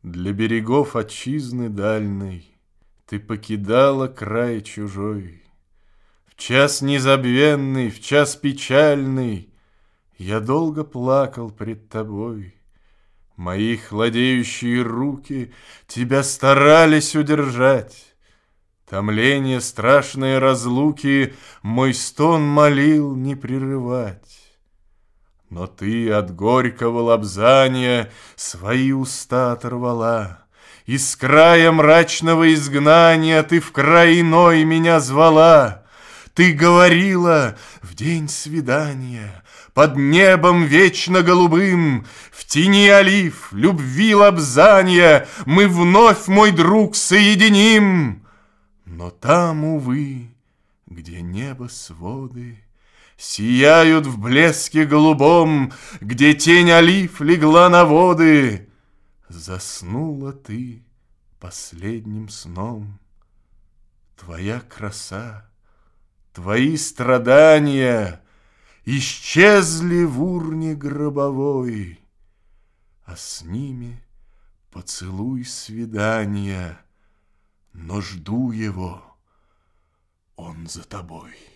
Для берегов отчизны дальной Ты покидала край чужой. В час незабвенный, в час печальный Я долго плакал пред тобой. Мои хладеющие руки Тебя старались удержать. Томление страшной разлуки Мой стон молил не прерывать. Но ты от горького лобзания Свои уста оторвала. Из края мрачного изгнания Ты в край иной меня звала. Ты говорила в день свидания Под небом вечно голубым, В тени олив, любви лобзанья Мы вновь, мой друг, соединим. Но там, увы, где небо своды Сияют в блеске голубом, Где тень олив легла на воды, Заснула ты последним сном. Твоя краса, твои страдания Исчезли в урне гробовой, А с ними поцелуй свидания, Но жду его, он за тобой.